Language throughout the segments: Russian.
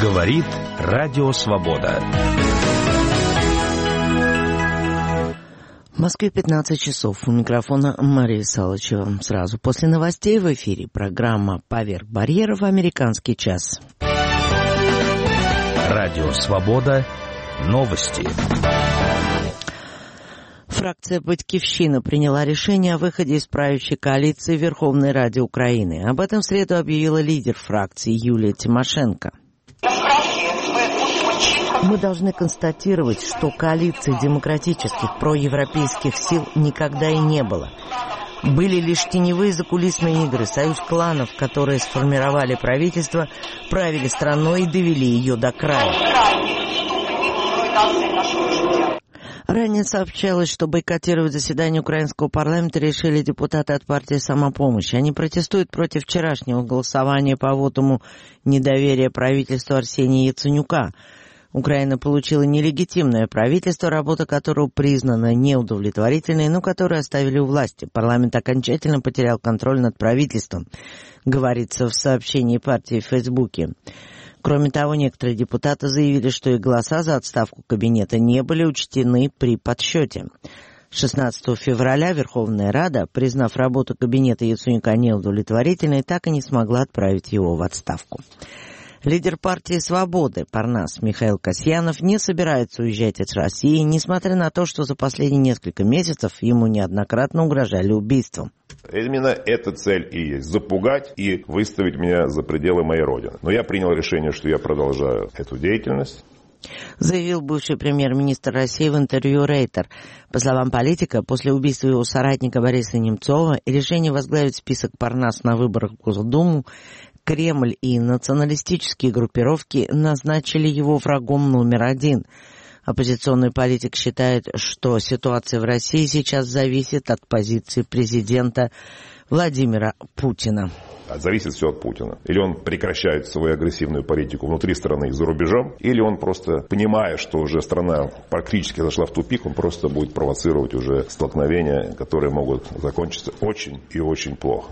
Говорит Радио Свобода. В Москве 15 часов. У микрофона Мария Салычева. Сразу после новостей в эфире программа «Поверх барьеров. Американский час». Радио Свобода. Новости. Фракция «Батькивщина» приняла решение о выходе из правящей коалиции Верховной Рады Украины. Об этом в среду объявила лидер фракции Юлия Тимошенко. Мы должны констатировать, что коалиции демократических проевропейских сил никогда и не было. Были лишь теневые закулисные игры, союз кланов, которые сформировали правительство, правили страной и довели ее до края. Ранее сообщалось, что бойкотировать заседание украинского парламента решили депутаты от партии «Самопомощь». Они протестуют против вчерашнего голосования по вотуму недоверия правительству Арсения Яценюка. Украина получила нелегитимное правительство, работа которого признана неудовлетворительной, но которое оставили у власти. Парламент окончательно потерял контроль над правительством, говорится в сообщении партии в Фейсбуке. Кроме того, некоторые депутаты заявили, что их голоса за отставку кабинета не были учтены при подсчете. 16 февраля Верховная Рада, признав работу кабинета Яценюка неудовлетворительной, так и не смогла отправить его в отставку. Лидер партии «Свободы» Парнас Михаил Касьянов не собирается уезжать из России, несмотря на то, что за последние несколько месяцев ему неоднократно угрожали убийством. Именно эта цель и есть – запугать и выставить меня за пределы моей родины. Но я принял решение, что я продолжаю эту деятельность. Заявил бывший премьер-министр России в интервью Рейтер. По словам политика, после убийства его соратника Бориса Немцова и решения возглавить список Парнас на выборах в Госдуму, Кремль и националистические группировки назначили его врагом номер один. Оппозиционный политик считает, что ситуация в России сейчас зависит от позиции президента Владимира Путина. Зависит все от Путина. Или он прекращает свою агрессивную политику внутри страны и за рубежом, или он просто, понимая, что уже страна практически зашла в тупик, он просто будет провоцировать уже столкновения, которые могут закончиться очень и очень плохо.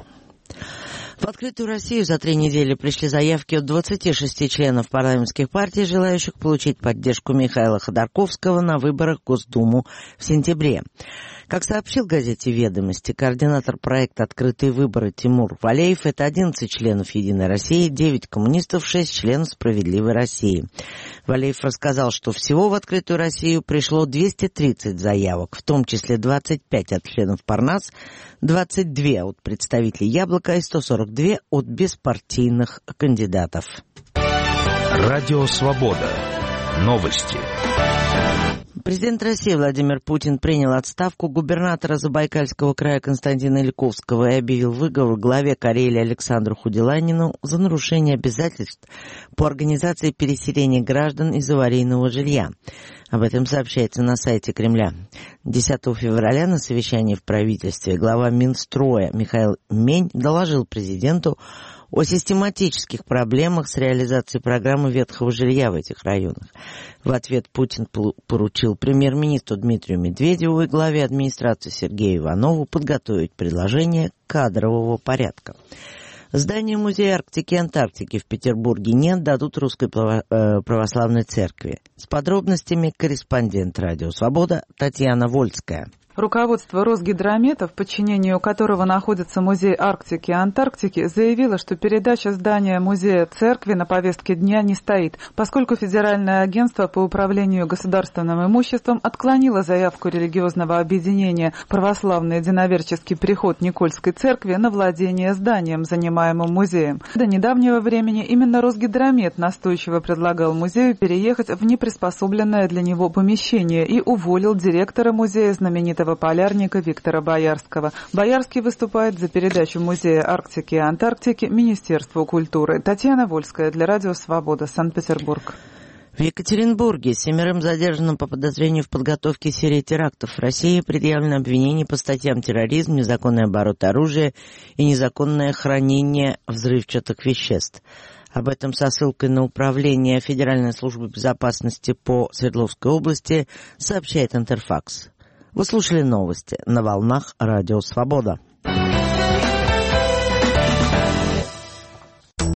В открытую Россию за 3 недели пришли заявки от 26 членов парламентских партий, желающих получить поддержку Михаила Ходорковского на выборах в Госдуму в сентябре. Как сообщил газете «Ведомости», координатор проекта «Открытые выборы» Тимур Валеев — это 11 членов «Единой России», 9 коммунистов, 6 членов «Справедливой России». Валеев рассказал, что всего в «Открытую Россию» пришло 230 заявок, в том числе 25 от членов Парнас, 22 от представителей «Яблока» и 142 от беспартийных кандидатов. Радио Свобода. Новости. Президент России Владимир Путин принял отставку губернатора Забайкальского края Константина Ильковского и объявил выговор главе Карелии Александру Худеланину за нарушение обязательств по организации переселения граждан из аварийного жилья. Об этом сообщается на сайте Кремля. 10 февраля на совещании в правительстве глава Минстроя Михаил Мень доложил президенту о систематических проблемах с реализацией программы ветхого жилья в этих районах. В ответ Путин поручил премьер-министру Дмитрию Медведеву и главе администрации Сергею Иванову подготовить предложение кадрового порядка. Здание Музея Арктики и Антарктики в Петербурге не отдадут Русской Православной Церкви. С подробностями корреспондент «Радио Свобода» Татьяна Вольская. Руководство Росгидромета, в подчинении у которого находится Музей Арктики и Антарктики, заявило, что передача здания Музея Церкви на повестке дня не стоит, поскольку Федеральное агентство по управлению государственным имуществом отклонило заявку религиозного объединения «Православный единоверческий приход Никольской Церкви» на владение зданием, занимаемым музеем. До недавнего времени именно Росгидромет настойчиво предлагал музею переехать в неприспособленное для него помещение и уволил директора музея знаменитого полярника Виктора Боярского. Боярский выступает за передачу Музея Арктики и Антарктики Министерству культуры. Татьяна Вольская для Радио Свобода, Санкт-Петербург. В Екатеринбурге 7 задержанным по подозрению в подготовке серии терактов в России предъявлено обвинение по статьям терроризм, незаконный оборот оружия и незаконное хранение взрывчатых веществ. Об этом со ссылкой на управление Федеральной службы безопасности по Свердловской области сообщает Интерфакс. Вы слушали новости на волнах Радио Свобода.